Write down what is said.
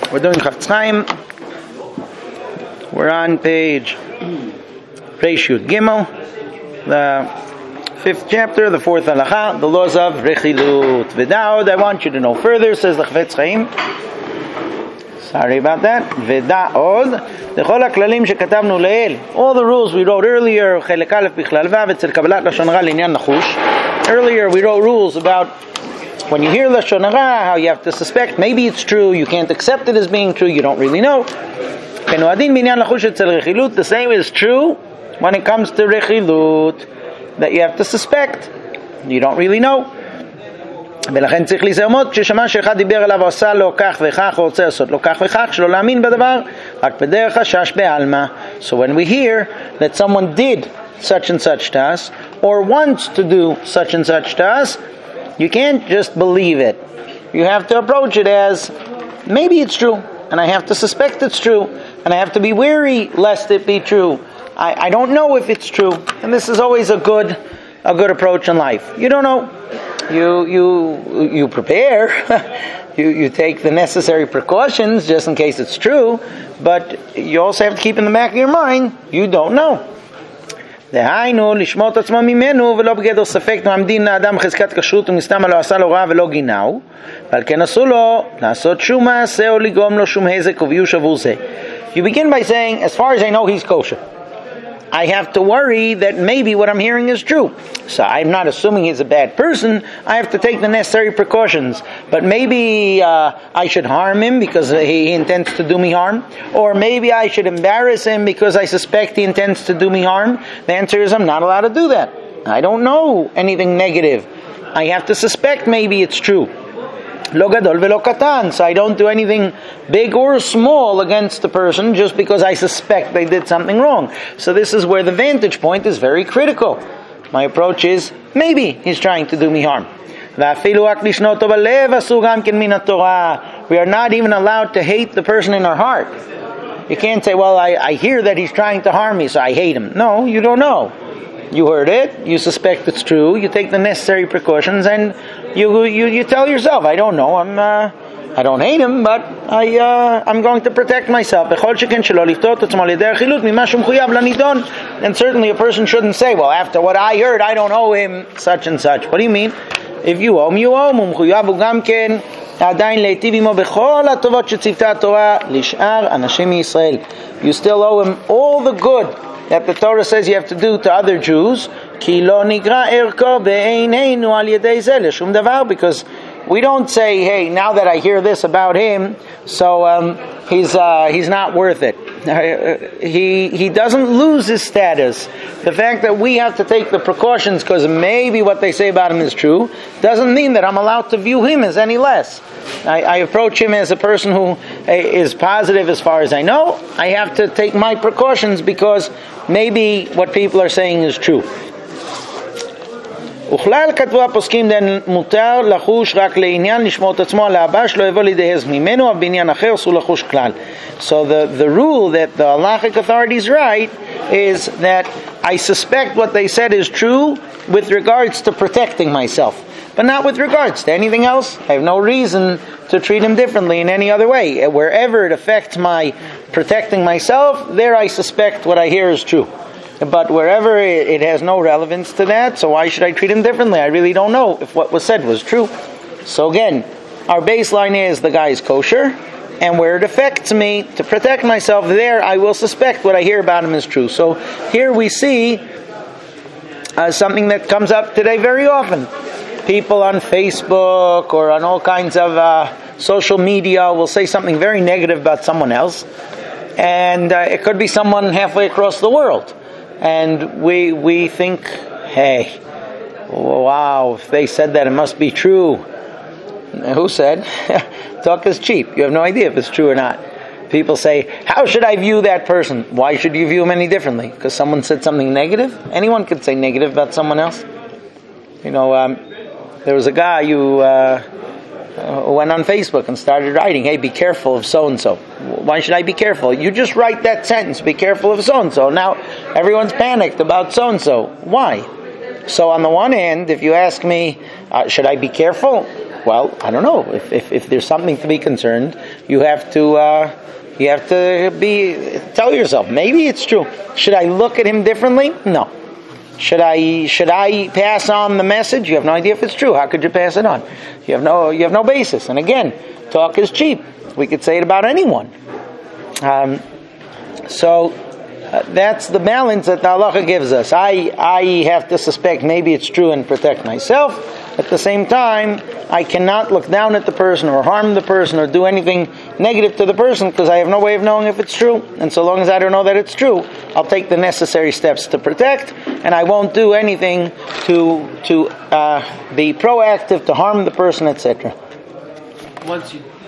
We're doing Chafetz Chaim. We're on page Reish Yud Gimel, the 5th chapter, the 4th halacha, the laws of Rechilut. V'da'od, I want you to know further, says the Chafetz Chaim. Sorry about that. V'da'od, l'chol ha'klalim shekatavnu le'el. All the rules we wrote earlier, Chelek Aleph bichlal vav, etzel kabalat lashon hara l'inyan nachush. Earlier we wrote rules about when you hear lashon hara, how you have to suspect, maybe it's true, you can't accept it as being true, you don't really know. The same is true when it comes to rechilut, that you have to suspect, you don't really know. ולכן צריך להיזהר כששמע שאחד דיבר עליו ועשה לו כך וכך או רוצה לעשות לו כך וכך, שלא להאמין בדבר רק בדרך חשש בעלמא. So when we hear that someone did such and such to us or wants to do such and such to us, you can't just believe it. You have to approach it as maybe it's true, and I have to suspect it's true, and I have to be wary lest it be true. I don't know if it's true, and this is always a good approach in life. You don't know. You prepare. you take the necessary precautions just in case it's true, but you also have to keep in the back of your mind, you don't know. דהיינו, לשמור את עצמו ממנו ולא בגדר ספק מעמדין לאדם חזקת כשרות ומסתם לא עשה לו רע ולא גיניהו, ועל כן אסור לו לעשות שום מעשה או לגרום לו שום הזק וביוש עבור זה. You begin by saying, as far as I know he's kosher. I have to worry that maybe what I'm hearing is true. So I'm not assuming he's a bad person. I have to take the necessary precautions. But maybe I should harm him because he intends to do me harm. Or maybe I should embarrass him because I suspect he intends to do me harm. The answer is I'm not allowed to do that. I don't know anything negative. I have to suspect maybe it's true. Lo gadol velo katan. So I don't do anything big or small against the person just because I suspect they did something wrong. So this is where the vantage point is very critical. My approach is, maybe he's trying to do me harm. We are not even allowed to hate the person in our heart. You can't say, well, I hear that he's trying to harm me, so I hate him. No, you don't know. You heard it, you suspect it's true, you take the necessary precautions, and you tell yourself, I don't know, I don't hate him, but I'm going to protect myself. And certainly a person shouldn't say, well, after what I heard, I don't owe him such and such. What do you mean? If you owe him, you owe him. You still owe him all the good that the Torah says you have to do to other Jews, because we don't say, hey, now that I hear this about him, so he's not worth it. He doesn't lose his status. The fact that we have to take the precautions because maybe what they say about him is true doesn't mean that I'm allowed to view him as any less. I approach him as a person who is positive as far as I know. I have to take my precautions because maybe what people are saying is true. וכלל כתבו הפוסקים מותר לחוש רק לעניין לשמור את עצמו על האבא שלא יבוא לידי הז ממנו אבל בעניין אחר אסור לחוש כלל. So the rule that the halachic authorities write is that I suspect what they said is true with regards to protecting myself, but not with regards to anything else. I have no reason to treat him differently in any other way. Wherever it affects my protecting myself, there I suspect what I hear is true. But wherever it has no relevance to that, so why should I treat him differently? I really don't know if what was said was true. So again, our baseline is the guy is kosher, and where it affects me, to protect myself, there I will suspect what I hear about him is true. So here we see something that comes up today very often. People on Facebook or on all kinds of social media will say something very negative about someone else, and it could be someone halfway across the world. And we think, hey, wow, if they said that, it must be true. Who said? Talk is cheap. You have no idea if it's true or not. People say, how should I view that person? Why should you view him any differently? Because someone said something negative? Anyone could say negative about someone else. You know, there was a guy who went on Facebook and started writing, hey, be careful of so-and-so. Why should I be careful? You just write that sentence, be careful of so-and-so. Now, everyone's panicked about so-and-so. Why? So on the one hand, if you ask me, should I be careful? Well, I don't know. If there's something to be concerned, you have to tell yourself, maybe it's true. Should I look at him differently? No. Should I pass on the message? You have no idea if it's true. How could you pass it on? You have no basis. And again, talk is cheap. We could say it about anyone. So that's the balance that the halacha gives us. I have to suspect maybe it's true and protect myself. At the same time, I cannot look down at the person or harm the person or do anything negative to the person because I have no way of knowing if it's true. And so long as I don't know that it's true, I'll take the necessary steps to protect, and I won't do anything to be proactive to harm the person, etc. Once you